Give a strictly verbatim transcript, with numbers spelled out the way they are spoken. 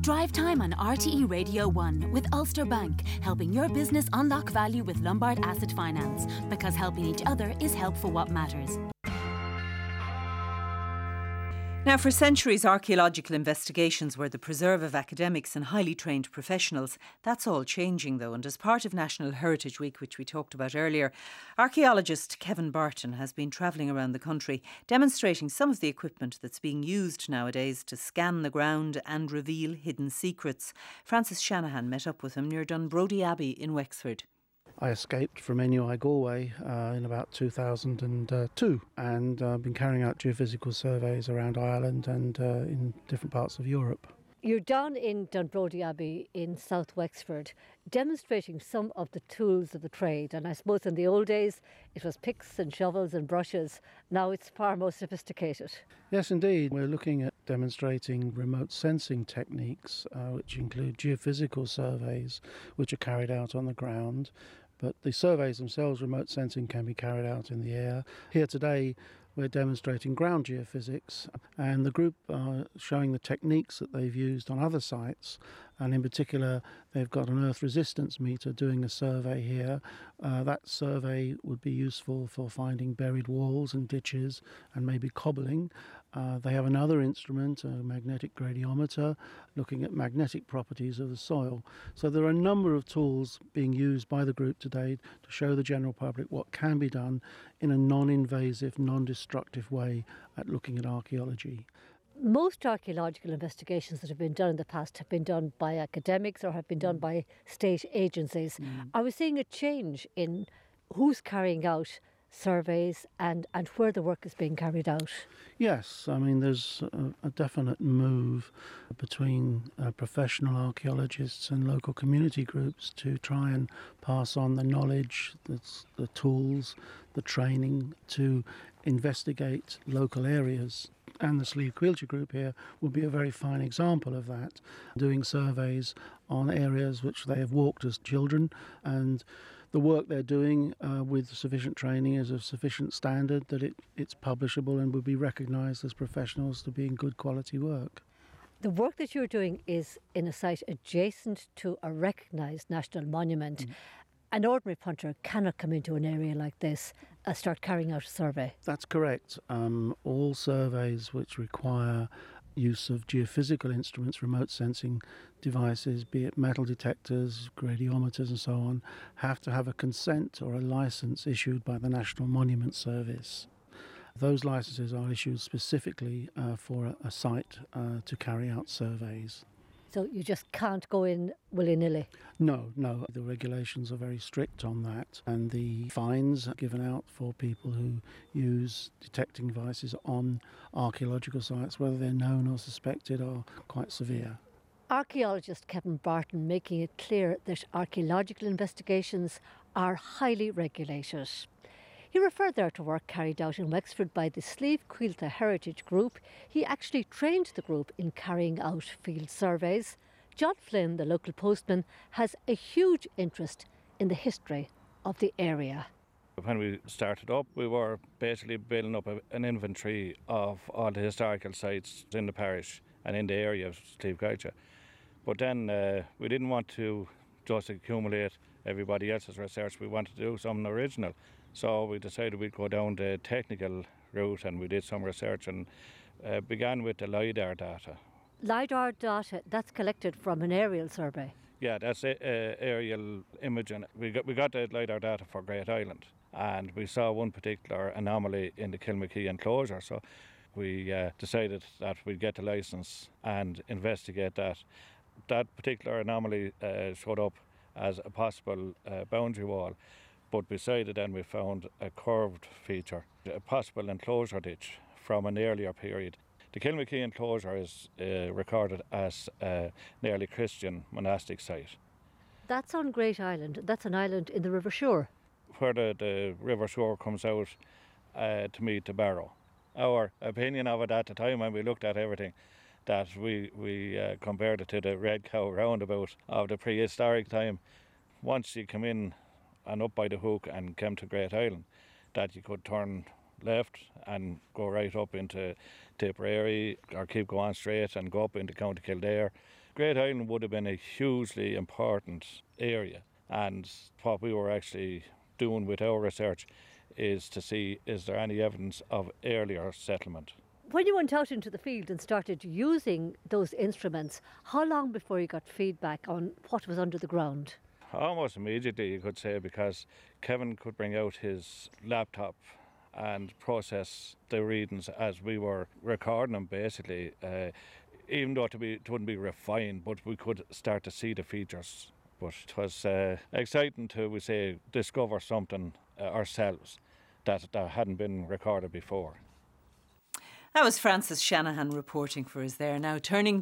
Drive time on R T E Radio one with Ulster Bank, helping your business unlock value with Lombard Asset Finance, because helping each other is help for what matters. Now, for centuries, archaeological investigations were the preserve of academics and highly trained professionals. That's all changing, though, and as part of National Heritage Week, which we talked about earlier, archaeologist Kevin Barton has been travelling around the country demonstrating some of the equipment that's being used nowadays to scan the ground and reveal hidden secrets. Francis Shanahan met up with him near Dunbrody Abbey in Wexford. I escaped from N U I Galway uh, in about two thousand two and I've uh, been carrying out geophysical surveys around Ireland and uh, in different parts of Europe. You're down in Dunbrody Abbey in South Wexford, demonstrating some of the tools of the trade. And I suppose in the old days it was picks and shovels and brushes. Now it's far more sophisticated. Yes, indeed. We're looking at demonstrating remote sensing techniques, uh, which include geophysical surveys, which are carried out on the ground. But the surveys themselves, remote sensing, can be carried out in the air. Here today, we're demonstrating ground geophysics, and the group are showing the techniques that they've used on other sites, and in particular they've got an earth resistance meter doing a survey here. Uh, that survey would be useful for finding buried walls and ditches and maybe cobbling. Uh, they have another instrument, a magnetic gradiometer, looking at magnetic properties of the soil. So there are a number of tools being used by the group today to show the general public what can be done in a non-invasive, non-destructive way at looking at archaeology. Most archaeological investigations that have been done in the past have been done by academics or have been done by state agencies. Mm. Are we seeing a change in who's carrying out surveys and, and where the work is being carried out? Yes, I mean there's a, a definite move between uh, professional archaeologists and local community groups to try and pass on the knowledge, the, the tools, the training to investigate local areas. And the Slieve Quilty group here will be a very fine example of that, doing surveys on areas which they have walked as children, and the work they're doing uh, with sufficient training is of sufficient standard that it, it's publishable and will be recognised as professionals to being good quality work. The work that you're doing is in a site adjacent to a recognised national monument. Mm. An ordinary punter cannot come into an area like this and start carrying out a survey. That's correct. Um, all surveys which require use of geophysical instruments, remote sensing devices, be it metal detectors, gradiometers and so on, have to have a consent or a licence issued by the National Monument Service. Those licences are issued specifically uh, for a, a site uh, to carry out surveys. So you just can't go in willy-nilly? No, no. The regulations are very strict on that, and the fines given out for people who use detecting devices on archaeological sites, whether they're known or suspected, are quite severe. Archaeologist Kevin Barton making it clear that archaeological investigations are highly regulated. He referred there to work carried out in Wexford by the Slieve Quilty Heritage Group. He actually trained the group in carrying out field surveys. John Flynn, the local postman, has a huge interest in the history of the area. When we started up, we were basically building up a, an inventory of all the historical sites in the parish and in the area of Slieve Quilty. But then uh, we didn't want to just accumulate everybody else's research. We wanted to do something original. So we decided we'd go down the technical route, and we did some research and uh, began with the LiDAR data. LiDAR data, that's collected from an aerial survey? Yeah, that's a, uh, aerial imaging. We got, we got the LiDAR data for Great Island, and we saw one particular anomaly in the Kilmackie enclosure. So we uh, decided that we'd get the licence and investigate that. That particular anomaly uh, showed up as a possible uh, boundary wall. But beside it then we found a curved feature, a possible enclosure ditch from an earlier period. The Kilmackie enclosure is uh, recorded as an early Christian monastic site. That's on Great Island. That's an island in the River Suir. Where the, the River Suir comes out uh, to meet the Barrow. Our opinion of it at the time when we looked at everything, that we, we uh, compared it to the Red Cow roundabout of the prehistoric time. Once you come in and up by the Hook and came to Great Island, that you could turn left and go right up into Tipperary, or keep going straight and go up into County Kildare, Great Island would have been a hugely important area, and what we were actually doing with our research is to see is there any evidence of earlier settlement. When you went out into the field and started using those instruments, how long before you got feedback on what was under the ground? Almost immediately, you could say, because Kevin could bring out his laptop and process the readings as we were recording them, basically. Uh, even though it, be, it wouldn't be refined, but we could start to see the features. But it was uh, exciting to, we say, discover something uh, ourselves that, that hadn't been recorded before. That was Francis Shanahan reporting for us there. Now turning